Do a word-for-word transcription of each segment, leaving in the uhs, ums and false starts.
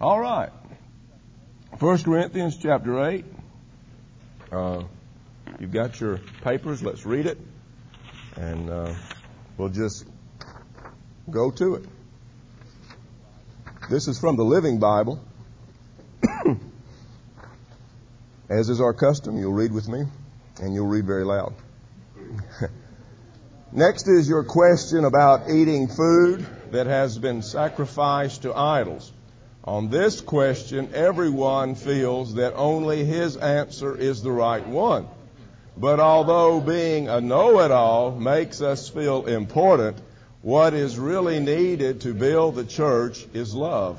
All right. First Corinthians chapter eight. Uh, you've got your papers. Let's read it. And uh, we'll just go to it. This is from the Living Bible. As is our custom, you'll read with me, and you'll read very loud. Next is your question about eating food that has been sacrificed to idols. On this question, everyone feels that only his answer is the right one. But although being a know-it-all makes us feel important, what is really needed to build the church is love.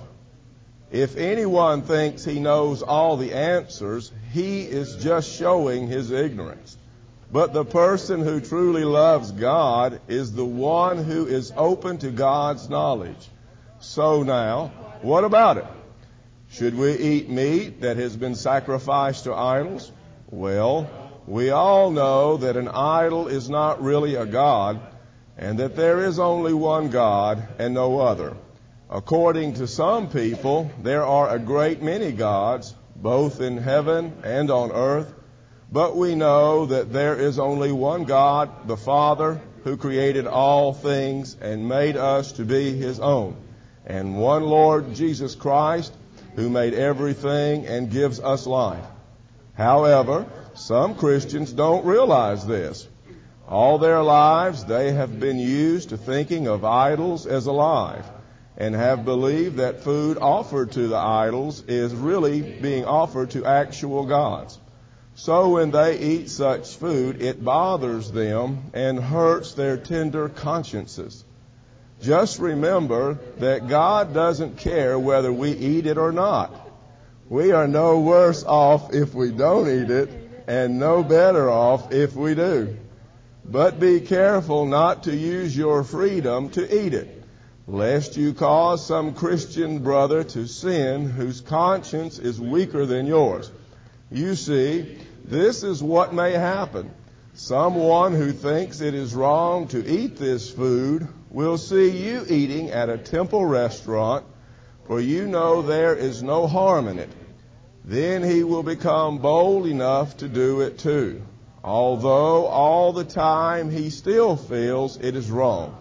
If anyone thinks he knows all the answers, he is just showing his ignorance. But the person who truly loves God is the one who is open to God's knowledge. So now, what about it? Should we eat meat that has been sacrificed to idols? Well, we all know that an idol is not really a god, and that there is only one God and no other. According to some people, there are a great many gods, both in heaven and on earth, but we know that there is only one God, the Father, who created all things and made us to be His own, and one Lord Jesus Christ, who made everything and gives us life. However, some Christians don't realize this. All their lives they have been used to thinking of idols as alive, and have believed that food offered to the idols is really being offered to actual gods. So when they eat such food, it bothers them and hurts their tender consciences. Just remember that God doesn't care whether we eat it or not. We are no worse off if we don't eat it, and no better off if we do. But be careful not to use your freedom to eat it, lest you cause some Christian brother to sin whose conscience is weaker than yours. You see, this is what may happen. Someone who thinks it is wrong to eat this food will see you eating at a temple restaurant, for you know there is no harm in it. Then he will become bold enough to do it too, although all the time he still feels it is wrong.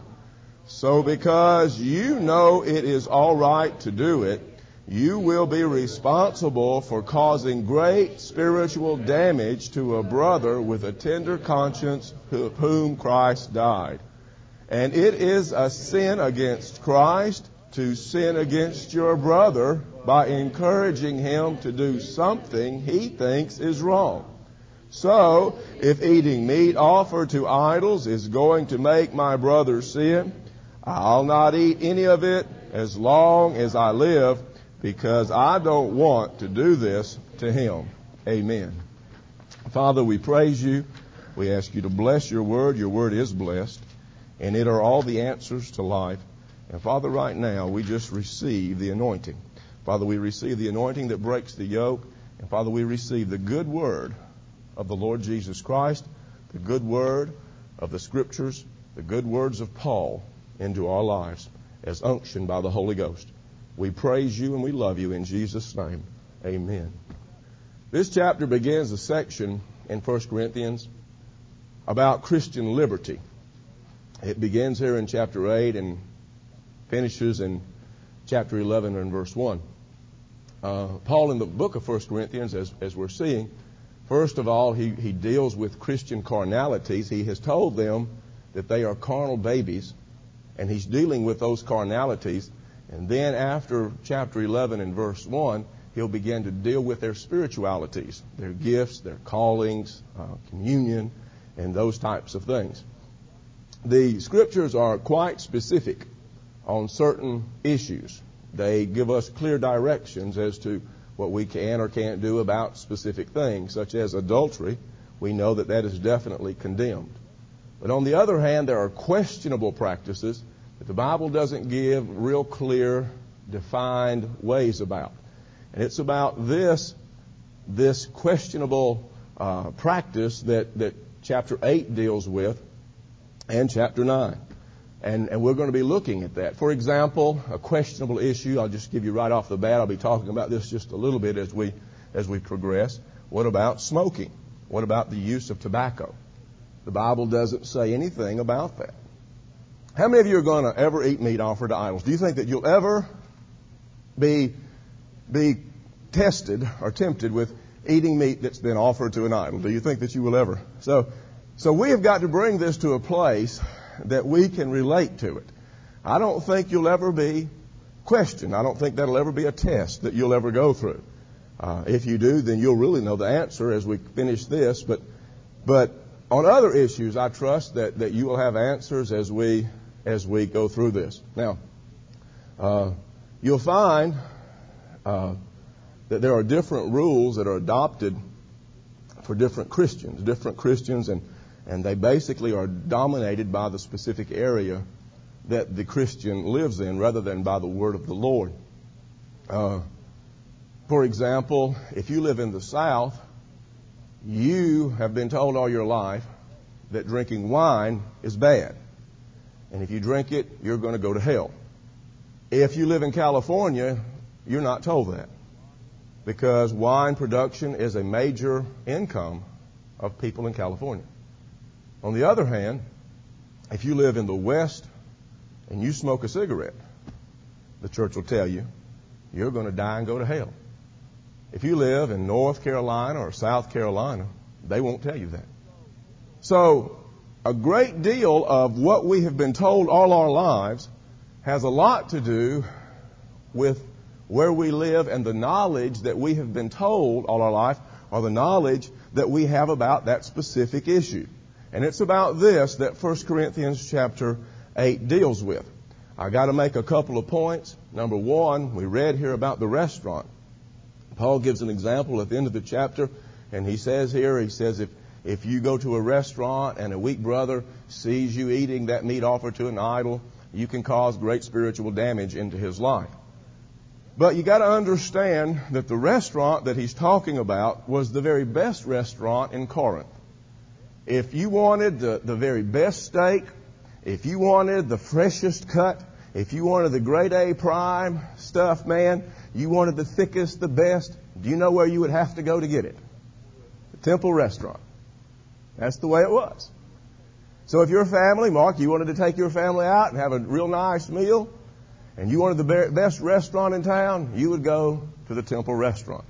So because you know it is all right to do it, you will be responsible for causing great spiritual damage to a brother with a tender conscience of whom Christ died. And it is a sin against Christ to sin against your brother by encouraging him to do something he thinks is wrong. So, if eating meat offered to idols is going to make my brother sin, I'll not eat any of it as long as I live, because I don't want to do this to him. Amen. Father, we praise you. We ask you to bless your word. Your word is blessed, and it are all the answers to life. And Father, right now, we just receive the anointing. Father, we receive the anointing that breaks the yoke. And Father, we receive the good word of the Lord Jesus Christ, the good word of the Scriptures, the good words of Paul into our lives as unctioned by the Holy Ghost. We praise you and we love you in Jesus' name. Amen. This chapter begins a section in First Corinthians about Christian liberty. It begins here in chapter eight and finishes in chapter eleven and verse one. Uh, Paul in the book of First Corinthians, as, as we're seeing, first of all, he, he deals with Christian carnalities. He has told them that they are carnal babies, and he's dealing with those carnalities. And then after chapter eleven and verse one, he'll begin to deal with their spiritualities, their gifts, their callings, uh, communion, and those types of things. The Scriptures are quite specific on certain issues. They give us clear directions as to what we can or can't do about specific things, such as adultery. We know that that is definitely condemned. But on the other hand, there are questionable practices that the Bible doesn't give real clear, defined ways about. And it's about this, this questionable uh, practice that, that chapter eight deals with and chapter nine. And, and we're going to be looking at that. For example, a questionable issue, I'll just give you right off the bat, I'll be talking about this just a little bit as we, as we progress. What about smoking? What about the use of tobacco? The Bible doesn't say anything about that. How many of you are going to ever eat meat offered to idols? Do you think that you'll ever be, be tested or tempted with eating meat that's been offered to an idol? Do you think that you will ever? So, so we have got to bring this to a place that we can relate to it. I don't think you'll ever be questioned. I don't think that'll ever be a test that you'll ever go through. Uh, if you do, then you'll really know the answer as we finish this. But, but on other issues, I trust that, that you will have answers as we as we go through this. Now, uh, you'll find uh, that there are different rules that are adopted for different Christians, different Christians, and and they basically are dominated by the specific area that the Christian lives in rather than by the word of the Lord. Uh, for example, if you live in the South, you have been told all your life that drinking wine is bad. And if you drink it, you're going to go to hell. If you live in California, you're not told that, because wine production is a major income of people in California. On the other hand, if you live in the West and you smoke a cigarette, the church will tell you you're going to die and go to hell. If you live in North Carolina or South Carolina, they won't tell you that. So a great deal of what we have been told all our lives has a lot to do with where we live and the knowledge that we have been told all our life, or the knowledge that we have about that specific issue. And it's about this that First Corinthians chapter eight deals with. I got to make a couple of points. Number one, we read here about the restaurant. Paul gives an example at the end of the chapter, and he says here, he says, if If you go to a restaurant and a weak brother sees you eating that meat offered to an idol, you can cause great spiritual damage into his life. But you got to understand that the restaurant that he's talking about was the very best restaurant in Corinth. If you wanted the, the very best steak, if you wanted the freshest cut, if you wanted the grade A prime stuff, man, you wanted the thickest, the best, do you know where you would have to go to get it? The Temple Restaurant. That's the way it was. So if your family, Mark, you wanted to take your family out and have a real nice meal, and you wanted the best restaurant in town, you would go to the Temple Restaurant.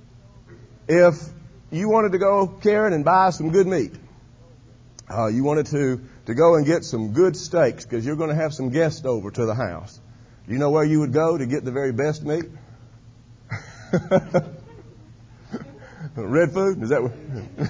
If you wanted to go, Karen, and buy some good meat, uh, you wanted to, to go and get some good steaks because you're going to have some guests over to the house, do you know where you would go to get the very best meat? Red Food? Is that what?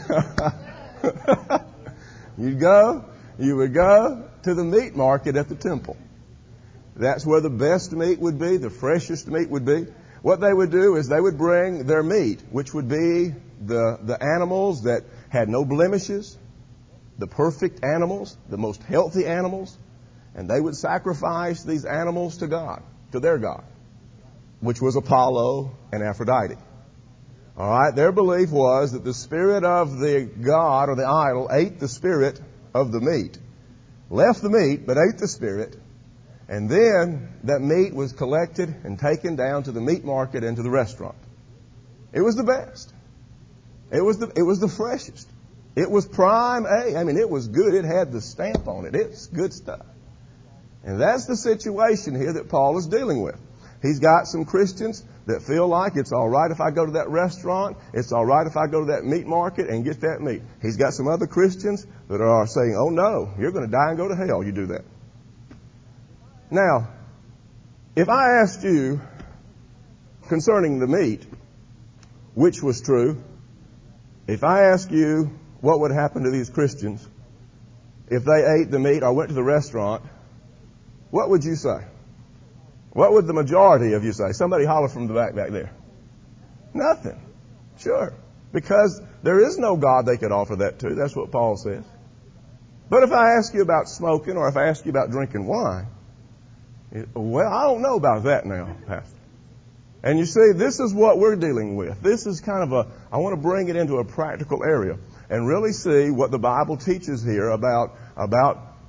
You'd go, you would go to the meat market at the temple. That's where the best meat would be, the freshest meat would be. What they would do is they would bring their meat, which would be the, the animals that had no blemishes, the perfect animals, the most healthy animals, and they would sacrifice these animals to God, to their God, which was Apollo and Aphrodite. All right, their belief was that the spirit of the god or the idol ate the spirit of the meat, left the meat, but ate the spirit, and then that meat was collected and taken down to the meat market and to the restaurant. It was the best. It was the, it was the freshest. It was prime A. I mean, it was good. It had the stamp on it. It's good stuff. And that's the situation here that Paul is dealing with. He's got some Christians that feel like it's all right if I go to that restaurant, it's all right if I go to that meat market and get that meat. He's got some other Christians that are saying, oh no, you're going to die and go to hell, you do that. Now, if I asked you concerning the meat, which was true, if I asked you what would happen to these Christians if they ate the meat or went to the restaurant, what would you say? What would the majority of you say? Somebody holler from the back back there. Nothing. Sure. Because there is no God they could offer that to. That's what Paul says. But if I ask you about smoking or if I ask you about drinking wine, it, well, I don't know about that now, Pastor. And you see, this is what we're dealing with. This is kind of a, I want to bring it into a practical area and really see what the Bible teaches here about, about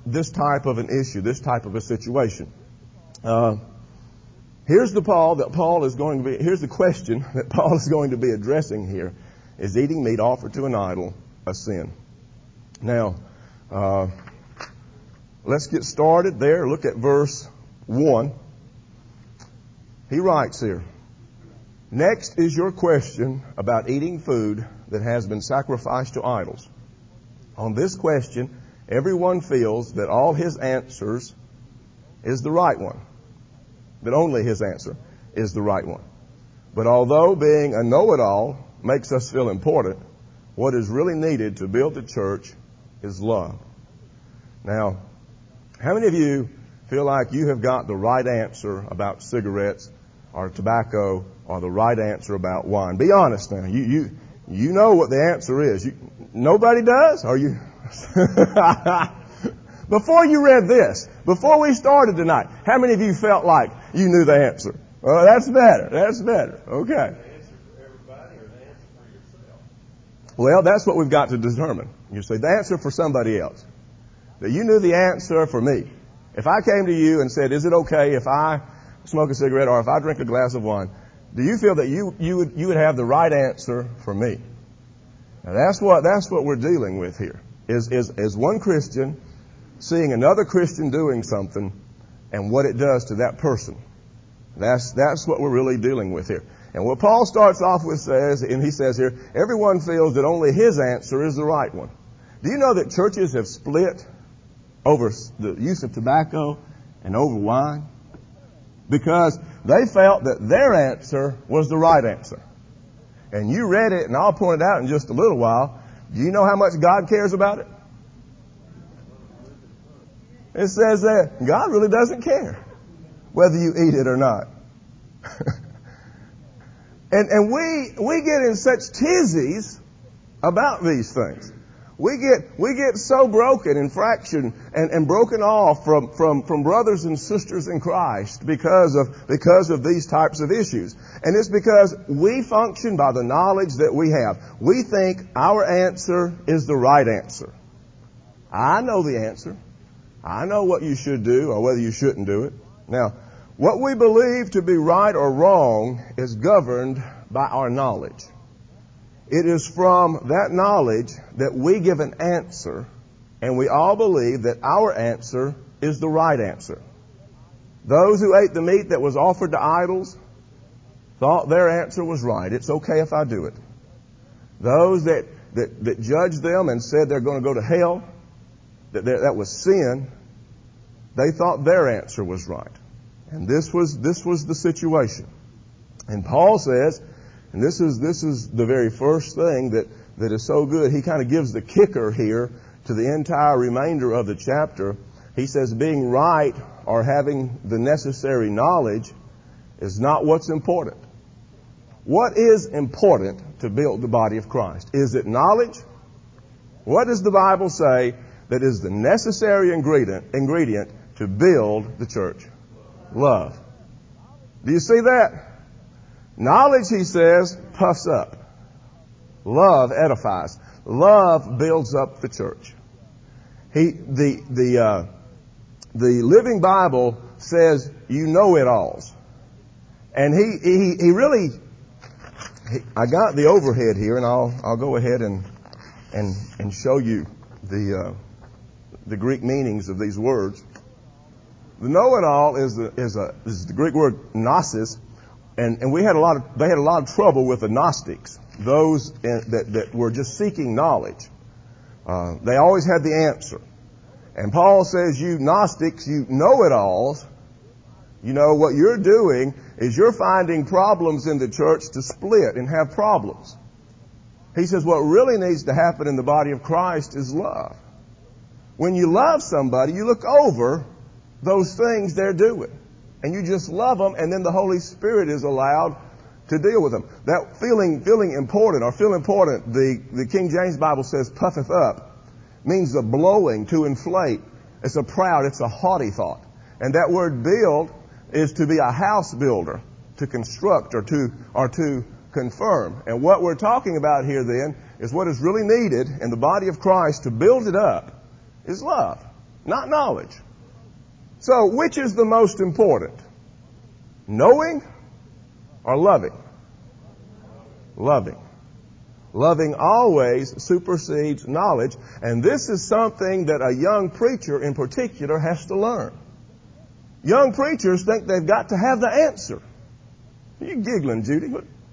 this type of an issue, this type of a situation. Uh, here's the Paul that Paul is going to be. Here's the question that Paul is going to be addressing here: is eating meat offered to an idol a sin? Now, uh, let's get started there. Look at verse one. He writes here, next is your question about eating food that has been sacrificed to idols. On this question, everyone feels that all his answers is the right one. That only his answer is the right one. But although being a know-it-all makes us feel important, what is really needed to build the church is love. Now, how many of you feel like you have got the right answer about cigarettes or tobacco or the right answer about wine? Be honest now. You you you know what the answer is. You, nobody does? Are you? Before you read this, before we started tonight, how many of you felt like you knew the answer? Oh, that's better. That's better. Okay. Well, that's what we've got to determine. You say the answer for somebody else. That you knew the answer for me. If I came to you and said, is it okay if I smoke a cigarette or if I drink a glass of wine, do you feel that you, you would, you would have the right answer for me? Now that's what, that's what we're dealing with here. Is, is, is one Christian seeing another Christian doing something and what it does to that person. That's, that's what we're really dealing with here. And what Paul starts off with says, and he says here, everyone feels that only his answer is the right one. Do you know that churches have split over the use of tobacco and over wine? Because they felt that their answer was the right answer. And you read it, and I'll point it out in just a little while. Do you know how much God cares about it? It says that God really doesn't care whether you eat it or not. and and we we get in such tizzies about these things. We get we get so broken in fraction and, and broken off from, from, from brothers and sisters in Christ because of because of these types of issues. And it's because we function by the knowledge that we have. We think our answer is the right answer. I know the answer. I know what you should do or whether you shouldn't do it. Now, what we believe to be right or wrong is governed by our knowledge. It is from that knowledge that we give an answer, and we all believe that our answer is the right answer. Those who ate the meat that was offered to idols thought their answer was right. It's okay if I do it. Those that, that, that judged them and said they're going to go to hell, that that was sin, they thought their answer was right. And this was this was the situation. And Paul says, and this is this is the very first thing that, that is so good, he kind of gives the kicker here to the entire remainder of the chapter. He says being right or having the necessary knowledge is not what's important. What is important to build the body of Christ? Is it knowledge? What does the Bible say that is the necessary ingredient ingredient to build the church? Love. Do you see that? Knowledge, he says, puffs up. Love edifies. Love builds up the church. He, the, the, uh, the Living Bible says you know it alls. And he, he, he really, he, I got the overhead here, and I'll, I'll go ahead and, and, and show you the, uh, the Greek meanings of these words. The know-it-all is the, is a, is the Greek word gnosis, and, and we had a lot of, they had a lot of trouble with the Gnostics, those in, that, that were just seeking knowledge. Uh, they always had the answer. And Paul says, you Gnostics, you know-it-alls, you know, what you're doing is you're finding problems in the church to split and have problems. He says what really needs to happen in the body of Christ is love. When you love somebody, you look over those things they're doing. And you just love them, and then the Holy Spirit is allowed to deal with them. That feeling feeling important, or feel important, the, the King James Bible says puffeth up, means the blowing, to inflate. It's a proud, it's a haughty thought. And that word build is to be a house builder, to construct or to or to confirm. And what we're talking about here then is what is really needed in the body of Christ to build it up is love. not knowledge. So, which is the most important? Knowing or loving? Loving. Loving always supersedes knowledge, and this is something that a young preacher in particular has to learn. Young preachers think they've got to have the answer. You giggling, Judy?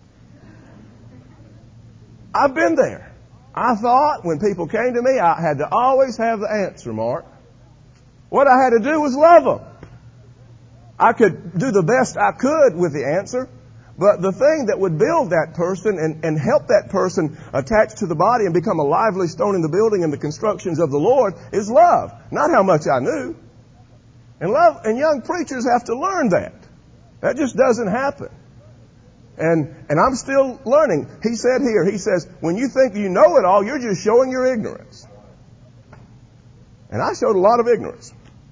I've been there. I thought when people came to me, I had to always have the answer, Mark. What I had to do was love them. I could do the best I could with the answer, but the thing that would build that person and, and help that person attach to the body and become a lively stone in the building and the constructions of the Lord is love, not how much I knew. And love, and young preachers have to learn that. That just doesn't happen. And, and I'm still learning. He said here, he says, when you think you know it all, you're just showing your ignorance. And I showed a lot of ignorance.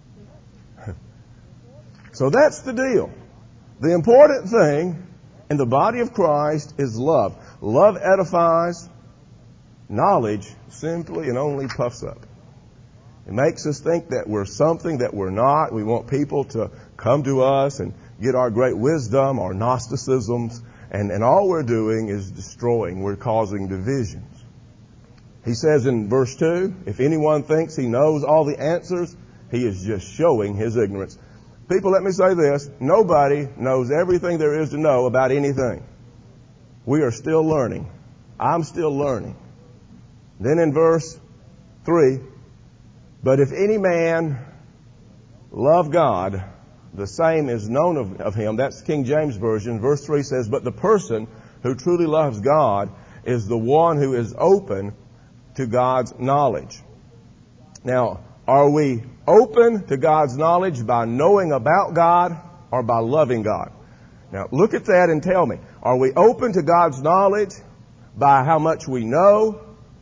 So that's the deal. The important thing in the body of Christ is love. Love edifies. Knowledge simply and only puffs up. It makes us think that we're something that we're not. We want people to come to us and get our great wisdom, our Gnosticisms, and, and all we're doing is destroying. We're causing divisions. He says in verse two, if anyone thinks he knows all the answers, he is just showing his ignorance. People, let me say this. Nobody knows everything there is to know about anything. We are still learning. I'm still learning. Then in verse three, but if any man love God, the same is known of, of him. That's King James Version. Verse three says, but the person who truly loves God is the one who is open to God's knowledge. Now, are we open to God's knowledge by knowing about God or by loving God? Now, look at that and tell me, are we open to God's knowledge by how much we know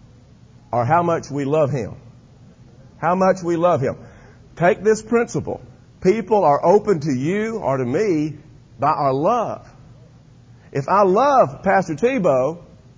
or how much we love Him? How much we love Him. Take this principle. People are open to you or to me by our love. If I love Pastor Tebow,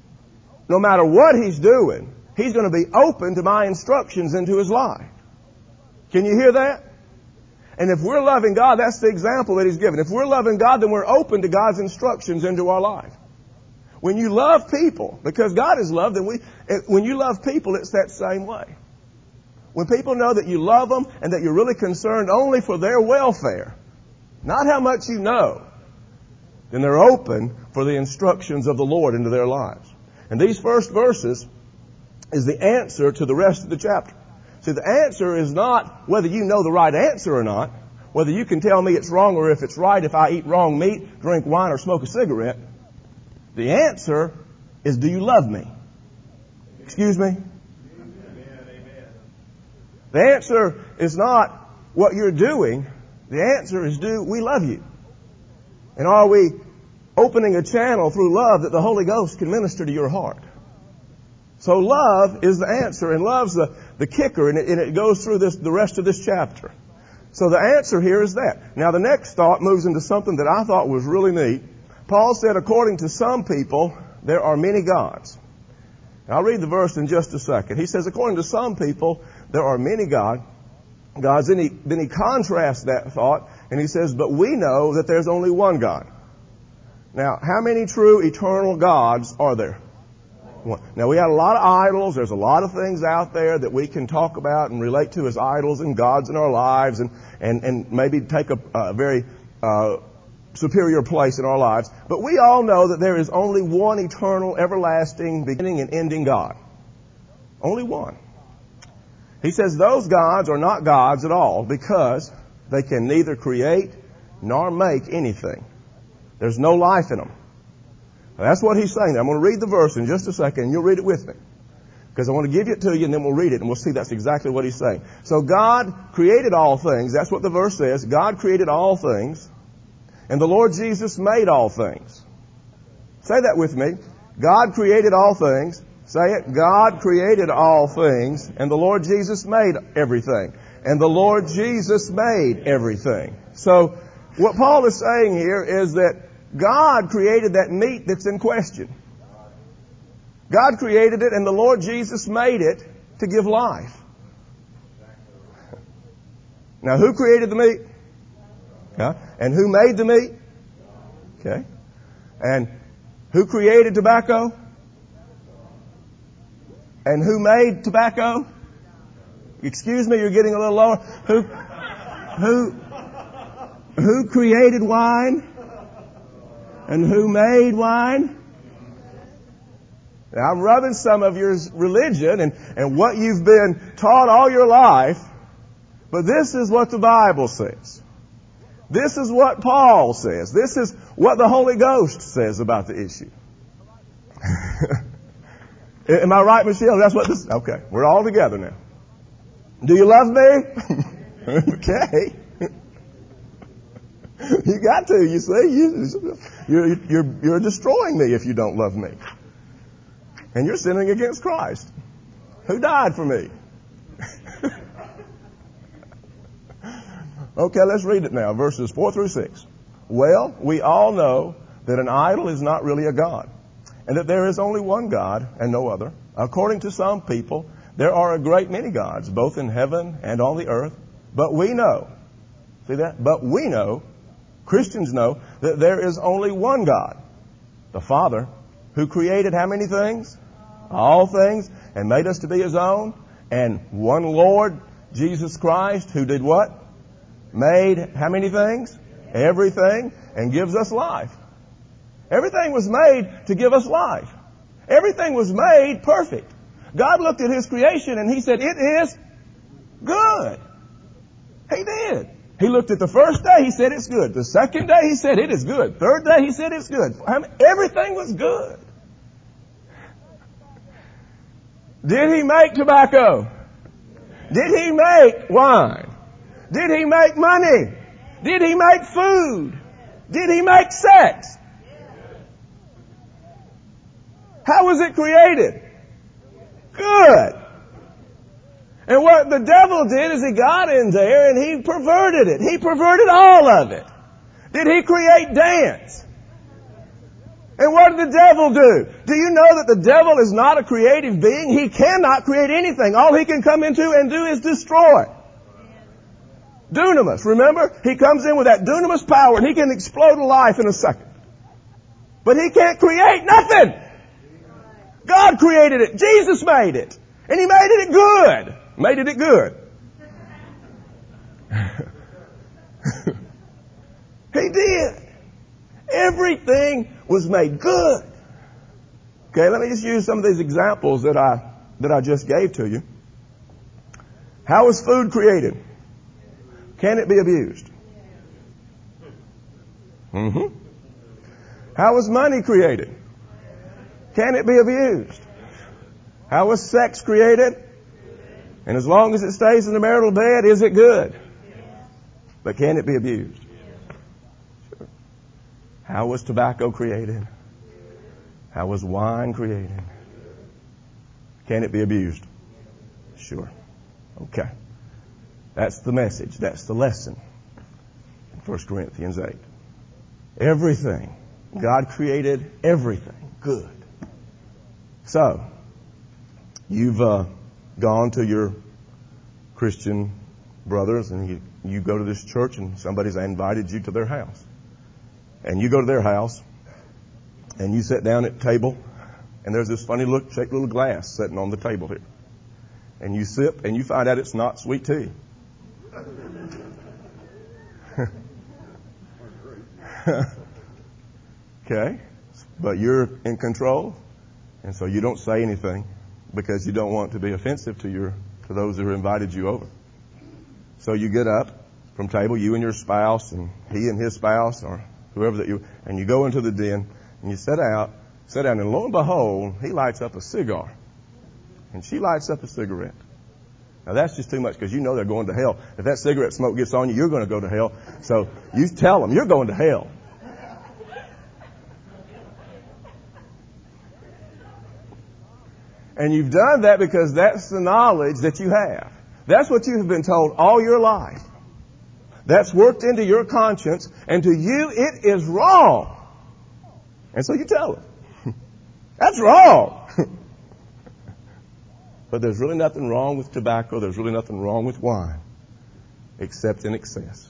no matter what he's doing, he's going to be open to my instructions into his life. Can you hear that? And if we're loving God, that's the example that He's given. If we're loving God, then we're open to God's instructions into our life. When you love people, because God is love, then we, when you love people, it's that same way. When people know that you love them and that you're really concerned only for their welfare, not how much you know, then they're open for the instructions of the Lord into their lives. And these first verses is the answer to the rest of the chapter. See, the answer is not whether you know the right answer or not, whether you can tell me it's wrong or if it's right if I eat wrong meat, drink wine, or smoke a cigarette. The answer is, do you love me? Excuse me? The answer is not what you're doing. The answer is, do we love you? And are we opening a channel through love that the Holy Ghost can minister to your heart? So love is the answer, and love's the, the kicker, and it, and it goes through this the rest of this chapter. So the answer here is that. Now the next thought moves into something that I thought was really neat. Paul said, according to some people, there are many gods. I'll read the verse in just a second. He says, according to some people, there are many God, gods. Then he, then he contrasts that thought, and he says, but we know that there's only one God. Now, how many true eternal gods are there? One. Now, we have a lot of idols. There's a lot of things out there that we can talk about and relate to as idols and gods in our lives, and, and, and maybe take a, a very uh, superior place in our lives. But we all know that there is only one eternal, everlasting, beginning and ending God. Only one. He says those gods are not gods at all because they can neither create nor make anything. There's no life in them. Now, that's what he's saying there. I'm going to read the verse in just a second, and you'll read it with me. Because I want to give it to you, and then we'll read it, and we'll see that's exactly what he's saying. So God created all things. That's what the verse says. God created all things. And the Lord Jesus made all things. Say that with me. God created all things. Say it. God created all things. And the Lord Jesus made everything. And the Lord Jesus made everything. So what Paul is saying here is that God created that meat that's in question. God created it, and the Lord Jesus made it to give life. Now, who created the meat? Yeah. And who made the meat? Okay. And who created tobacco? And who made tobacco? Excuse me, you're getting a little lower. Who, who, who created wine? And who made wine? Now, I'm rubbing some of your religion and, and what you've been taught all your life, but this is what the Bible says. This is what Paul says. This is what the Holy Ghost says about the issue. Am I right, Michelle? That's what this... Okay, we're all together now. Do you love me? Okay. You got to, you see. You, you're, you're, you're destroying me if you don't love me. And you're sinning against Christ, who died for me. Okay, let's read it now, verses four through six. Well, we all know that an idol is not really a god, and that there is only one God and no other. According to some people, there are a great many gods, both in heaven and on the earth. But we know, see that? But we know, Christians know, that there is only one God, the Father, who created how many things? All things, and made us to be His own. And one Lord, Jesus Christ, who did what? Made how many things? Everything, and gives us life. Everything was made to give us life. Everything was made perfect. God looked at His creation and He said, it is good. He did. He looked at the first day, He said it's good. The second day, He said it is good. Third day, He said it's good. Everything was good. Did He make tobacco? Did He make wine? Did He make money? Did He make food? Did He make sex? How was it created? Good. And what the devil did is he got in there and he perverted it. He perverted all of it. Did he create dance? And what did the devil do? Do you know that the devil is not a creative being? He cannot create anything. All he can come into and do is destroy. Dunamis, remember? He comes in with that dunamis power and he can explode a life in a second. But he can't create nothing. God created it. Jesus made it. And He made it good. Made it good. He did. Everything was made good. Okay, let me just use some of these examples that I that I just gave to you. How was food created? Can it be abused? Mm-hmm. How was money created? Can it be abused? How was sex created? And as long as it stays in the marital bed, is it good? But can it be abused? Sure. How was tobacco created? How was wine created? Can it be abused? Sure. Okay. That's the message. That's the lesson in First Corinthians eight. Everything. God created everything good. So, you've uh, gone to your Christian brothers and you, you go to this church and somebody's invited you to their house. And you go to their house and you sit down at the table and there's this funny look, shaped little glass sitting on the table here. And you sip and you find out it's not sweet tea. Okay? But you're in control. And so you don't say anything because you don't want to be offensive to your to those who invited you over. So you get up from table, you and your spouse, and he and his spouse, or whoever that you, and you go into the den and you sit out, sit down, and lo and behold, he lights up a cigar, and she lights up a cigarette. Now that's just too much because you know they're going to hell. If that cigarette smoke gets on you, you're going to go to hell. So you tell them you're going to hell. And you've done that because that's the knowledge that you have. That's what you have been told all your life. That's worked into your conscience, and to you it is wrong. And so you tell them, that's wrong. But there's really nothing wrong with tobacco. There's really nothing wrong with wine. except in excess,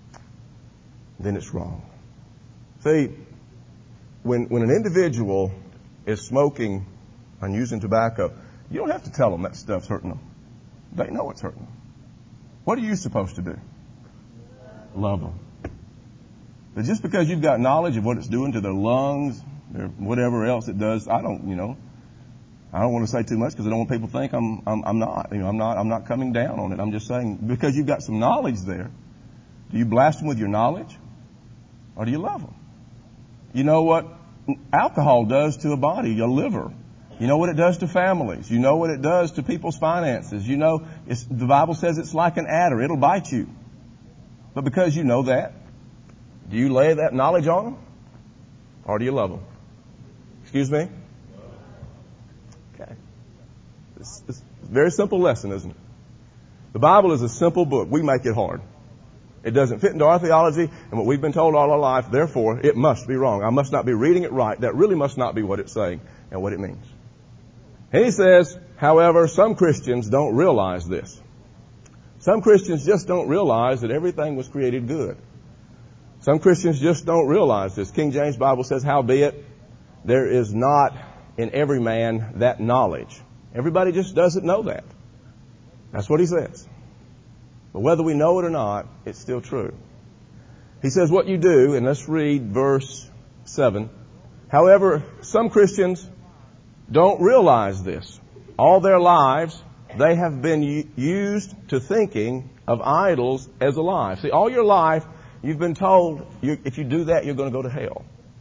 then it's wrong. See, when, when an individual is smoking and using tobacco, you don't have to tell them that stuff's hurting them. They know it's hurting them. What are you supposed to do? Love them. But just because you've got knowledge of what it's doing to their lungs, their whatever else it does, I don't, you know, I don't want to say too much because I don't want people to think I'm, I'm, I'm not, you know, I'm not, I'm not coming down on it. I'm just saying because you've got some knowledge there, do you blast them with your knowledge, or do you love them? You know what alcohol does to a body, your liver. You know what it does to families. You know what it does to people's finances. You know, it's, the Bible says it's like an adder. It'll bite you. But because you know that, do you lay that knowledge on them? Or do you love them? Excuse me? Okay. It's, it's a very simple lesson, isn't it? The Bible is a simple book. We make it hard. It doesn't fit into our theology and what we've been told all our life. Therefore, it must be wrong. I must not be reading it right. That really must not be what it's saying and what it means. And he says, however, some Christians don't realize this. Some Christians just don't realize that everything was created good. Some Christians just don't realize this. King James Bible says, howbeit, there is not in every man that knowledge. Everybody just doesn't know that. That's what he says. But whether we know it or not, it's still true. He says what you do, and let's read verse seven. However, some Christians don't realize this. All their lives, they have been u- used to thinking of idols as alive. See, all your life, you've been told you, if you do that, you're going to go to hell.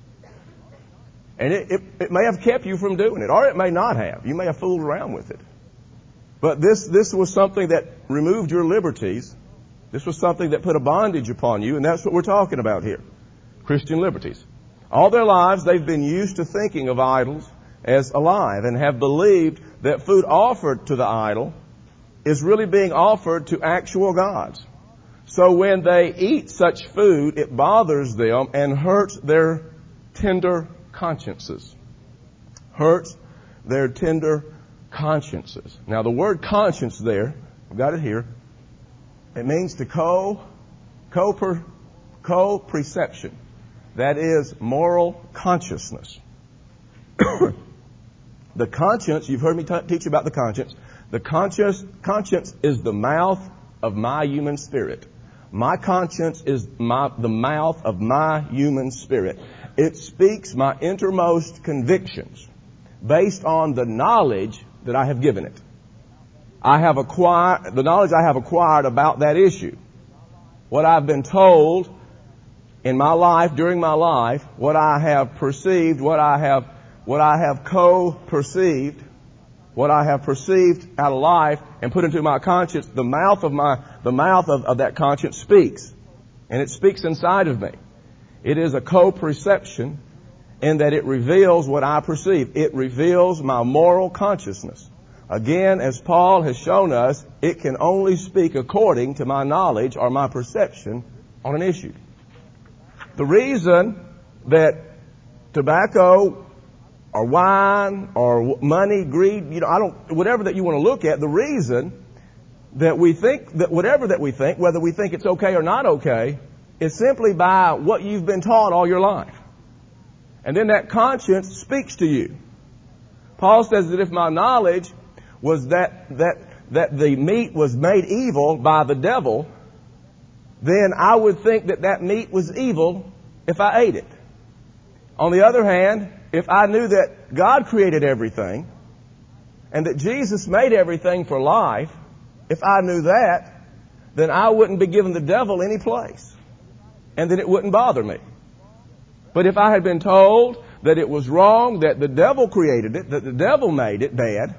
And it, it, it may have kept you from doing it, or it may not have. You may have fooled around with it. But this, this was something that removed your liberties. This was something that put a bondage upon you, and that's what we're talking about here. Christian liberties. All their lives, they've been used to thinking of idols as alive and have believed that food offered to the idol is really being offered to actual gods. So when they eat such food, it bothers them and hurts their tender consciences. Hurts their tender consciences. Now the word conscience there, I've got it here, it means to co, co, co-perception. That is moral consciousness. The conscience, you've heard me t- teach about the conscience. The conscience, conscience is the mouth of my human spirit. My conscience is my, the mouth of my human spirit. It speaks my innermost convictions based on the knowledge that I have given it. I have acquired, the knowledge I have acquired about that issue. What I've been told in my life, during my life, what I have perceived, what I have What I have co-perceived, what I have perceived out of life and put into my conscience, the mouth of my, the mouth of, of that conscience speaks. And it speaks inside of me. It is a co-perception in that it reveals what I perceive. It reveals my moral consciousness. Again, as Paul has shown us, it can only speak according to my knowledge or my perception on an issue. The reason that tobacco or wine, or money, greed, you know, I don't, whatever that you want to look at, the reason that we think, that whatever that we think, whether we think it's okay or not okay, is simply by what you've been taught all your life. And then that conscience speaks to you. Paul says that if my knowledge was that, that, that the meat was made evil by the devil, then I would think that that meat was evil if I ate it. On the other hand, if I knew that God created everything and that Jesus made everything for life, if I knew that, then I wouldn't be giving the devil any place. And then it wouldn't bother me. But if I had been told that it was wrong, that the devil created it, that the devil made it bad,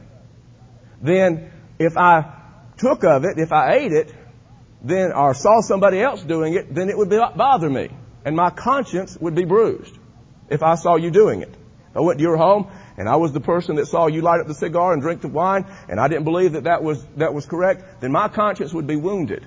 then if I took of it, if I ate it, then or saw somebody else doing it, then it would be, bother me. And my conscience would be bruised if I saw you doing it. I went to your home and I was the person that saw you light up the cigar and drink the wine and I didn't believe that that was, that was correct, then my conscience would be wounded.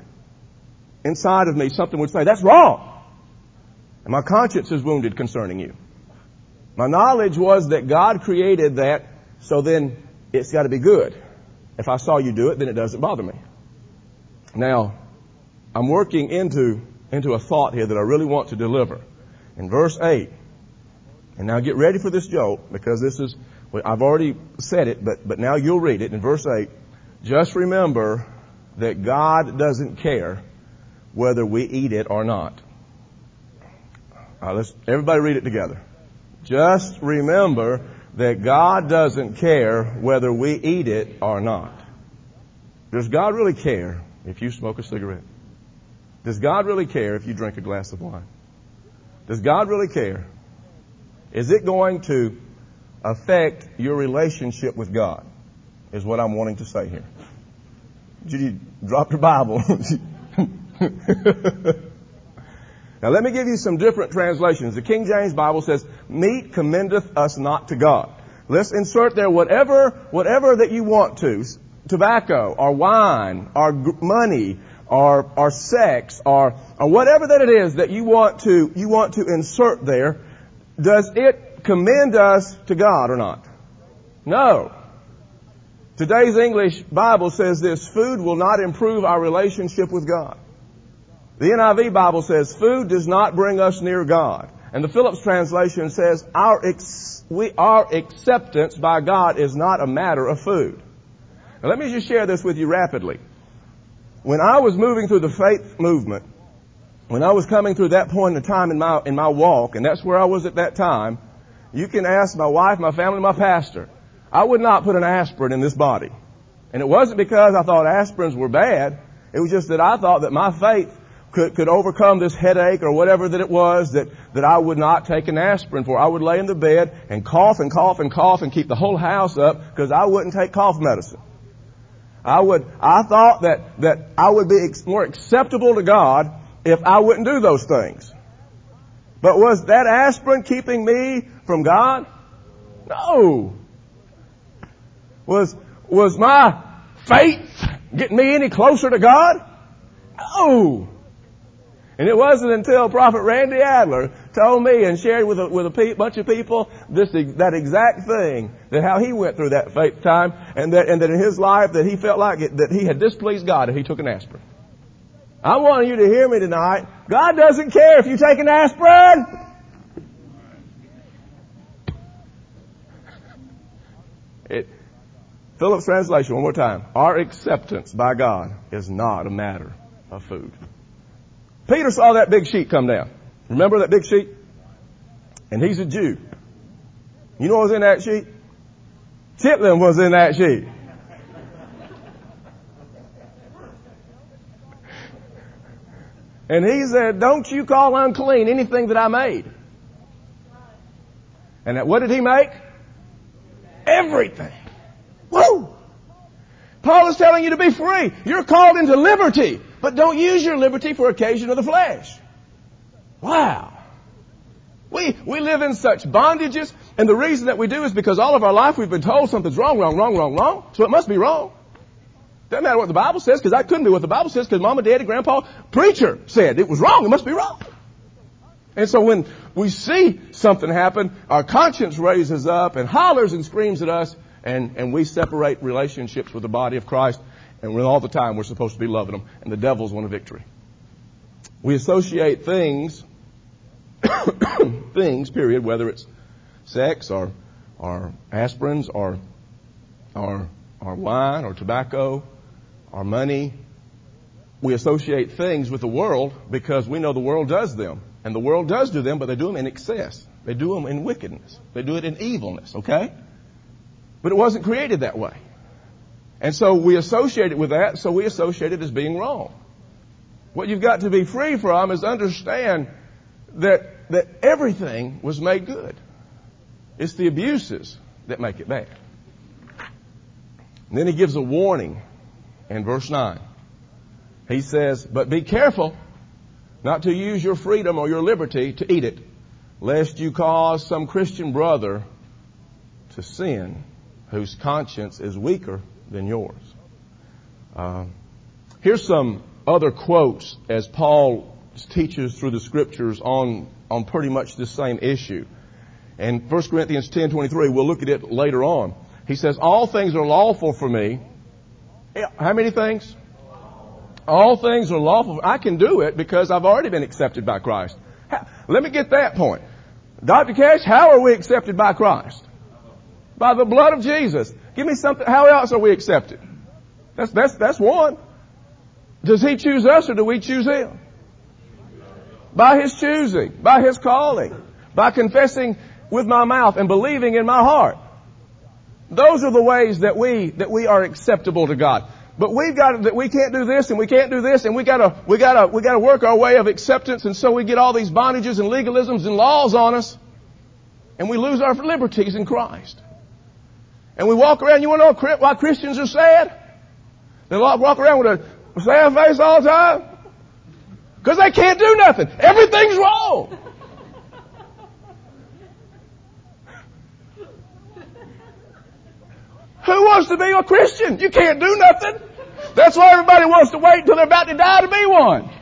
Inside of me, something would say, that's wrong. And my conscience is wounded concerning you. My knowledge was that God created that, so then it's got to be good. If I saw you do it, then it doesn't bother me. Now, I'm working into, into a thought here that I really want to deliver. In verse eight, and now get ready for this joke, because this is, well, I've already said it, but, but now you'll read it in verse eight. Just remember that God doesn't care whether we eat it or not. All right, let's, everybody read it together. Just remember that God doesn't care whether we eat it or not. Does God really care if you smoke a cigarette? Does God really care if you drink a glass of wine? Does God really care? Is it going to affect your relationship with God? Is what I'm wanting to say here. Did you drop your Bible? Now let me give you some different translations. The King James Bible says, meat commendeth us not to God. Let's insert there whatever, whatever that you want to. Tobacco, or wine, or g- money, or, or sex, or, or whatever that it is that you want to, you want to insert there. Does it commend us to God or not? No. Today's English Bible says this: food will not improve our relationship with God. The N I V Bible says food does not bring us near God. And the Phillips translation says our, ex- we, our acceptance by God is not a matter of food. Now let me just share this with you rapidly. When I was moving through the faith movement, when I was coming through that point in time in my, in my walk, and that's where I was at that time, you can ask my wife, my family, my pastor. I would not put an aspirin in this body. And it wasn't because I thought aspirins were bad. It was just that I thought that my faith could, could overcome this headache or whatever that it was that, that I would not take an aspirin for. I would lay in the bed and cough and cough and cough and keep the whole house up because I wouldn't take cough medicine. I would, I thought that, that I would be ex- more acceptable to God if I wouldn't do those things. But was that aspirin keeping me from God? No. Was, was my faith getting me any closer to God? No. And it wasn't until Prophet Randy Adler told me and shared with a, with a pe- bunch of people this that exact thing, that how he went through that faith time, and that and that in his life that he felt like it, that he had displeased God if he took an aspirin. I want you to hear me tonight. God doesn't care if you take an aspirin. It, Phillips translation, one more time. Our acceptance by God is not a matter of food. Peter saw that big sheet come down. Remember that big sheet? And he's a Jew. You know what was in that sheet? Chitlin was in that sheet. And he said, don't you call unclean anything that I made. And that, what did he make? Everything. Woo! Paul is telling you to be free. You're called into liberty, but don't use your liberty for occasion of the flesh. Wow. We, we live in such bondages, and the reason that we do is because all of our life we've been told something's wrong, wrong, wrong, wrong, wrong, so it must be wrong. Doesn't matter what the Bible says, because that couldn't be what the Bible says, because Mama, Daddy, Grandpa, preacher said it was wrong. It must be wrong. And so when we see something happen, our conscience raises up and hollers and screams at us, and, and we separate relationships with the body of Christ, and when all the time we're supposed to be loving them, and the devil's won a victory. We associate things, things, period, whether it's sex or, or aspirins or, or, or wine or tobacco, our money. We associate things with the world because we know the world does them. And the world does do them, but they do them in excess. They do them in wickedness. They do it in evilness, okay? But it wasn't created that way. And so we associate it with that, so we associate it as being wrong. What you've got to be free from is understand that, that everything was made good. It's the abuses that make it bad. And then he gives a warning in verse nine. He says, but be careful not to use your freedom or your liberty to eat it, lest you cause some Christian brother to sin whose conscience is weaker than yours. Uh, here's some other quotes as Paul teaches through the scriptures on, on pretty much this same issue. In First Corinthians ten twenty-three, we'll look at it later on. He says, all things are lawful for me. How many things? All things are lawful. I can do it because I've already been accepted by Christ. How, let me get that point. Doctor Cash, how are we accepted by Christ? By the blood of Jesus. Give me something. How else are we accepted? That's, that's, that's one. Does He choose us or do we choose Him? By His choosing, by His calling, by confessing with my mouth and believing in my heart. Those are the ways that we, that we are acceptable to God. But we've got that we can't do this and we can't do this and we gotta, we gotta, we gotta work our way of acceptance, and so we get all these bondages and legalisms and laws on us, and we lose our liberties in Christ. And we walk around. You want to know why Christians are sad? They walk around with a sad face all the time because they can't do nothing. Everything's wrong. Who wants to be a Christian? You can't do nothing. That's why everybody wants to wait until they're about to die to be one.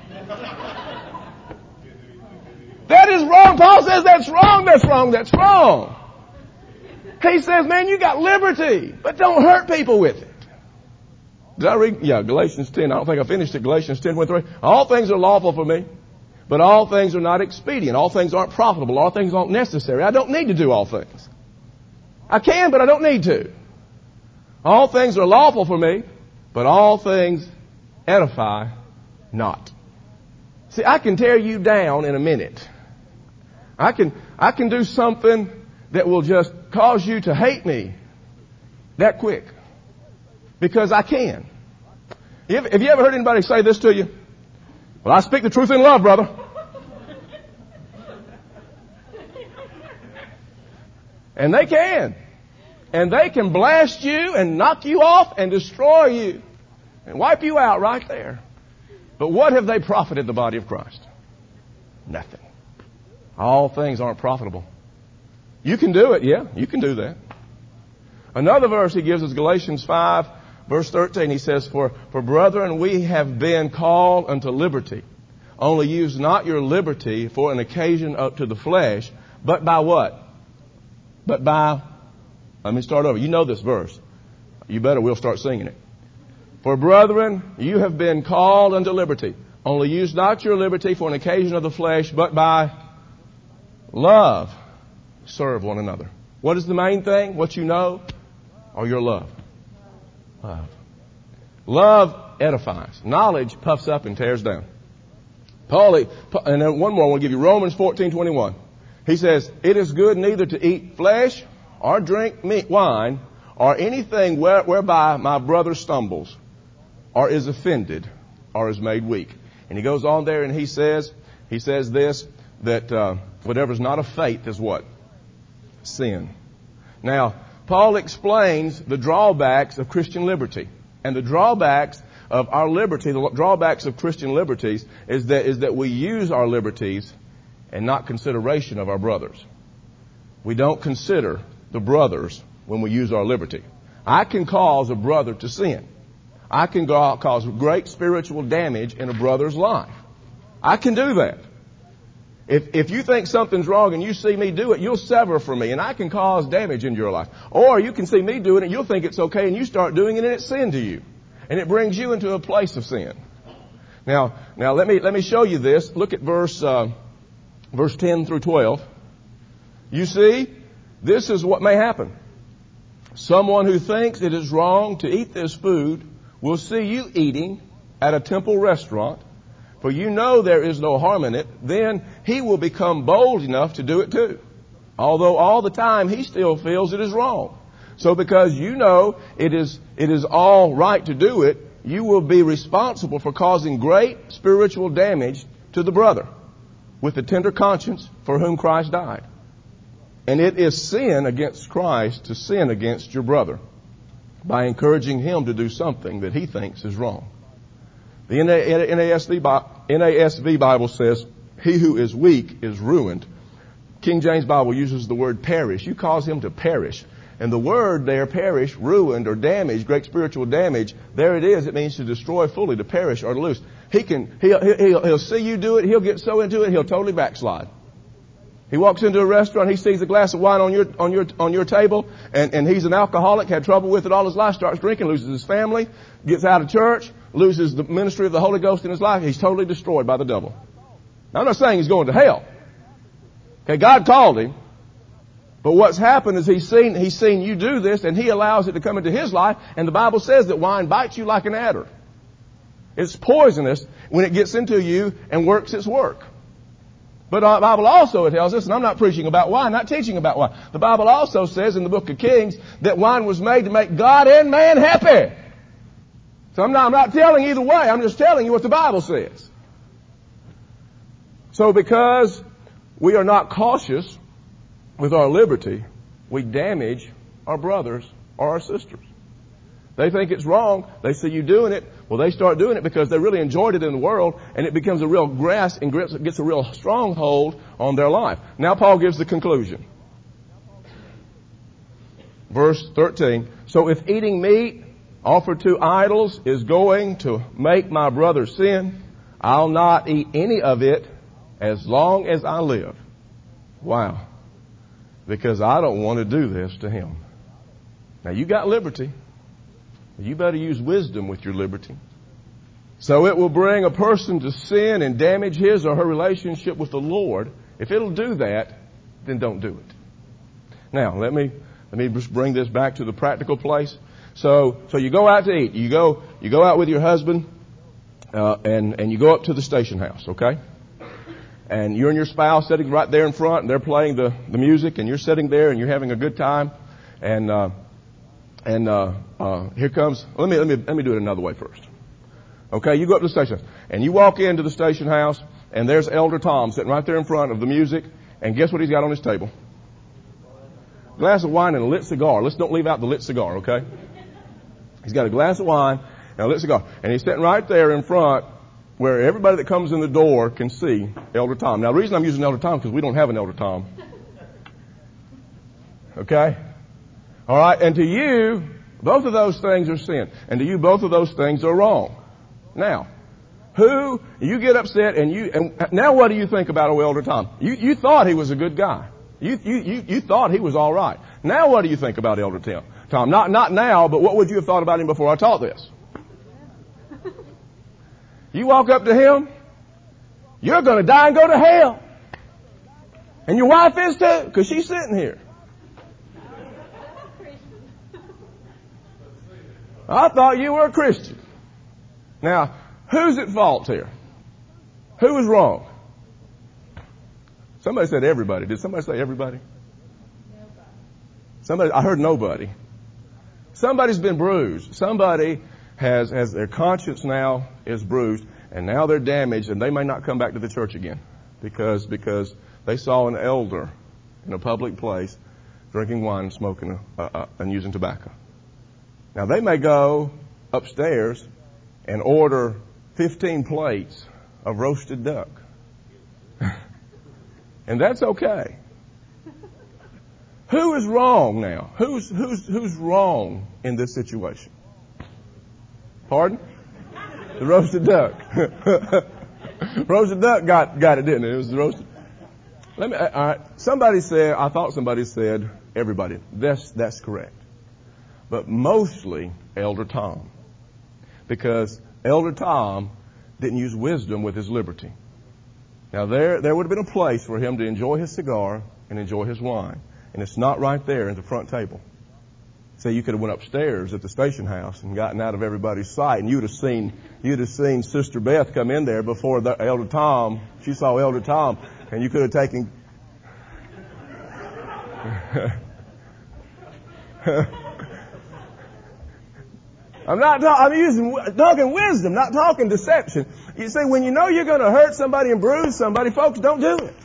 That is wrong. Paul says that's wrong, that's wrong, that's wrong. He says, man, you got liberty, but don't hurt people with it. Did I read? Yeah, Galatians ten. I don't think I finished it. Galatians ten twenty-three. All things are lawful for me, but all things are not expedient. All things aren't profitable. All things aren't necessary. I don't need to do all things. I can, but I don't need to. All things are lawful for me, but all things edify not. See, I can tear you down in a minute. I can, I can do something that will just cause you to hate me that quick. Because I can. Have you ever heard anybody say this to you? Well, I speak the truth in love, brother. And they can. And they can blast you and knock you off and destroy you and wipe you out right there. But what have they profited the body of Christ? Nothing. All things aren't profitable. You can do it, yeah, you can do that. Another verse he gives is Galatians five, verse thirteen. He says, For, for brethren, we have been called unto liberty. Only use not your liberty for an occasion up to the flesh, but by what? But by... Let me start over. You know this verse. You better, we'll start singing it. For brethren, you have been called unto liberty. Only use not your liberty for an occasion of the flesh, but by love serve one another. What is the main thing? What you know? Or your love? Love. Love edifies. Knowledge puffs up and tears down. Paul, and then one more, I want to give you Romans fourteen twenty-one. He says, it is good neither to eat flesh or drink meat, wine, or anything where, whereby my brother stumbles, or is offended, or is made weak. And he goes on there and he says, he says this, that uh, whatever's not of faith is what? Sin. Now, Paul explains the drawbacks of Christian liberty. And the drawbacks of our liberty, the drawbacks of Christian liberties, is that, is that we use our liberties and not consideration of our brothers. We don't consider the brothers when we use our liberty. I can cause a brother to sin. I can cause great spiritual damage in a brother's life. I can do that. If, if you think something's wrong and you see me do it, you'll sever from me and I can cause damage in your life. Or you can see me doing it, you'll think it's okay and you start doing it and it's sin to you. And it brings you into a place of sin. Now, now let me, let me show you this. Look at verse, uh, verse ten through twelve. You see, this is what may happen. Someone who thinks it is wrong to eat this food will see you eating at a temple restaurant, for you know there is no harm in it. Then he will become bold enough to do it too, although all the time he still feels it is wrong. So because you know it is, it is all right to do it, you will be responsible for causing great spiritual damage to the brother with the tender conscience for whom Christ died. And it is sin against Christ to sin against your brother by encouraging him to do something that he thinks is wrong. The N A S V Bible says, he who is weak is ruined. King James Bible uses the word perish. You cause him to perish. And the word there, perish, ruined, or damaged, great spiritual damage, there it is. It means to destroy fully, to perish or to lose. He can, he'll, he'll, he'll see you do it. He'll get so into it, he'll totally backslide. He walks into a restaurant, he sees a glass of wine on your, on your, on your table, and, and he's an alcoholic, had trouble with it all his life, starts drinking, loses his family, gets out of church, loses the ministry of the Holy Ghost in his life. He's totally destroyed by the devil. Now, I'm not saying he's going to hell. Okay, God called him. But what's happened is he's seen, he's seen you do this, and he allows it to come into his life, and the Bible says that wine bites you like an adder. It's poisonous when it gets into you and works its work. But the Bible also tells us, and I'm not preaching about wine, not teaching about wine. The Bible also says in the book of Kings that wine was made to make God and man happy. So I'm not, I'm not telling either way. I'm just telling you what the Bible says. So because we are not cautious with our liberty, we damage our brothers or our sisters. They think it's wrong. They see you doing it. Well, they start doing it because they really enjoyed it in the world, and it becomes a real grasp and gets a real stronghold on their life. Now Paul gives the conclusion. Verse thirteen. So if eating meat offered to idols is going to make my brother sin, I'll not eat any of it as long as I live. Wow. Because I don't want to do this to him. Now you got liberty. You better use wisdom with your liberty. So it will bring a person to sin and damage his or her relationship with the Lord. If it'll do that, then don't do it. Now, let me let me just bring this back to the practical place. So so you go out to eat. You go you go out with your husband, uh, and and you go up to the station house, okay? And you and your spouse sitting right there in front, and they're playing the the music, and you're sitting there and you're having a good time, and. Uh, And uh, uh, here comes. Let me let me let me do it another way first. Okay, you go up to the station and you walk into the station house, and there's Elder Tom sitting right there in front of the music. And guess what he's got on his table? A glass of wine and a lit cigar. Let's don't leave out the lit cigar, okay? He's got a glass of wine and a lit cigar, and he's sitting right there in front where everybody that comes in the door can see Elder Tom. Now, the reason I'm using Elder Tom is because we don't have an Elder Tom. Okay. All right, and to you, both of those things are sin. And to you, both of those things are wrong. Now, who, you get upset and you, and now what do you think about old Elder Tom? You, you thought he was a good guy. You, you, you, you thought he was all right. Now what do you think about Elder Tim? Tom? Not, not now, but what would you have thought about him before I taught this? You walk up to him, you're going to die and go to hell. And your wife is too, because she's sitting here. I thought you were a Christian. Now, who's at fault here? Who was wrong? Somebody said everybody. Did somebody say everybody? Nobody. Somebody, I heard nobody. Somebody's been bruised. Somebody has, has their conscience now is bruised, and now they're damaged, and they may not come back to the church again because, because they saw an elder in a public place drinking wine and smoking uh, uh, and using tobacco. Now, they may go upstairs and order fifteen plates of roasted duck. And that's okay. Who is wrong now? Who's, who's, who's wrong in this situation? Pardon? The roasted duck. Roasted duck got, got it, didn't it? It was the roasted. Let me, all right. Somebody said, I thought somebody said everybody. That's, that's correct. But mostly Elder Tom. Because Elder Tom didn't use wisdom with his liberty. Now there, there would have been a place for him to enjoy his cigar and enjoy his wine. And it's not right there at the front table. So you could have went upstairs at the station house and gotten out of everybody's sight, and you'd have seen, you'd have seen Sister Beth come in there before the Elder Tom. She saw Elder Tom, and you could have taken. I'm not talking, I'm using, talking wisdom, not talking deception. You see, when you know you're going to hurt somebody and bruise somebody, folks, don't do it.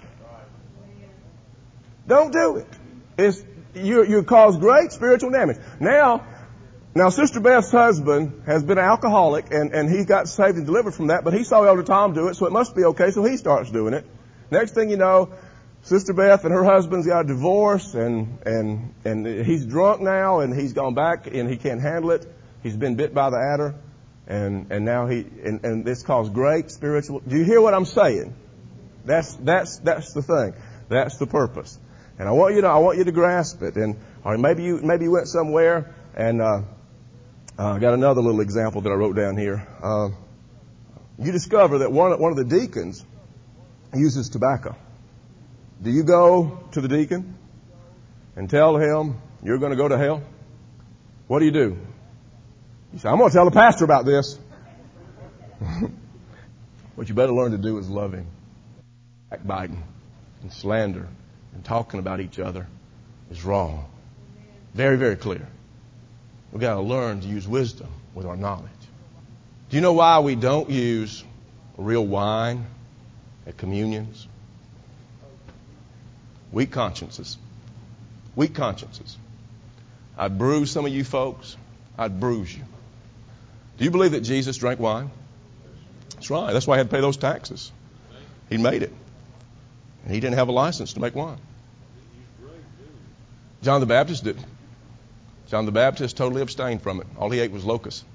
Don't do it. It's, you, you cause great spiritual damage. Now, now Sister Beth's husband has been an alcoholic, and, and he got saved and delivered from that, but he saw Elder Tom do it, so it must be okay, so he starts doing it. Next thing you know, Sister Beth and her husband's got a divorce, and, and, and he's drunk now, and he's gone back, and he can't handle it. He's been bit by the adder, and, and now he, and, and this caused great spiritual, do you hear what I'm saying? That's, that's, that's the thing. That's the purpose. And I want you to, I want you to grasp it. And, or maybe you, maybe you went somewhere and, uh, uh, I got another little example that I wrote down here. Uh, you discover that one, one of the deacons uses tobacco. Do you go to the deacon and tell him you're going to go to hell? What do you do? You say, I'm going to tell the pastor about this. What you better learn to do is love him. Backbiting and slander and talking about each other is wrong. Very, very clear. We've got to learn to use wisdom with our knowledge. Do you know why we don't use real wine at communions? Weak consciences. Weak consciences. I'd bruise some of you folks. I'd bruise you. Do you believe that Jesus drank wine? That's right. That's why he had to pay those taxes. He made it. And he didn't have a license to make wine. John the Baptist didn't. John the Baptist totally abstained from it. All he ate was locusts.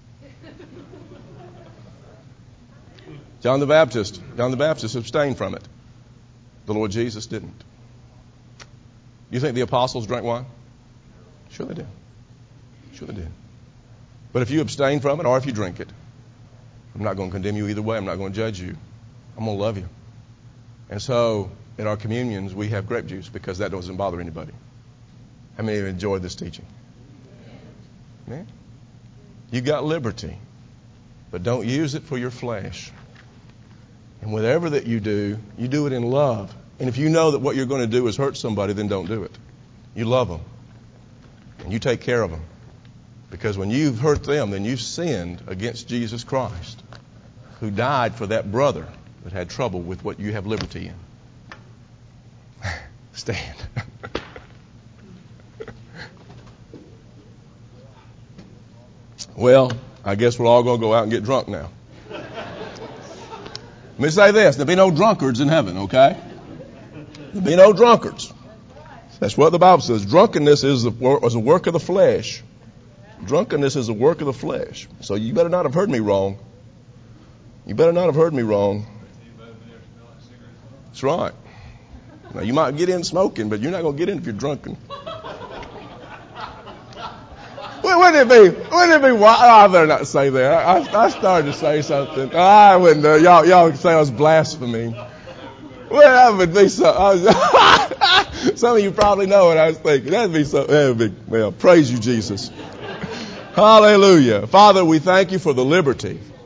John the Baptist, John the Baptist abstained from it. The Lord Jesus didn't. You think the apostles drank wine? Sure they did. Sure they did. But if you abstain from it or if you drink it, I'm not going to condemn you either way. I'm not going to judge you. I'm going to love you. And so at our communions, we have grape juice because that doesn't bother anybody. How many of you enjoyed this teaching? Man, you got liberty, but don't use it for your flesh. And whatever that you do, you do it in love. And if you know that what you're going to do is hurt somebody, then don't do it. You love them. And you take care of them. Because when you've hurt them, then you've sinned against Jesus Christ, who died for that brother that had trouble with what you have liberty in. Stand. Well, I guess we're all going to go out and get drunk now. Let me say this. There'll be no drunkards in heaven, okay? There'll be no drunkards. That's what the Bible says. Drunkenness is a, is a work of the flesh. Drunkenness is a work of the flesh. So you better not have heard me wrong. You better not have heard me wrong. That's right. Now, you might get in smoking, but you're not going to get in if you're drunken. Wouldn't it be, wouldn't it be wild? Oh, I better not say that. I, I started to say something. Oh, I wouldn't, uh, y'all, y'all would say I was blaspheming. Well, that would be so, I was, some of you probably know what I was thinking. That'd be so, that would be, well, praise you, Jesus. Hallelujah. Father, we thank you for the liberty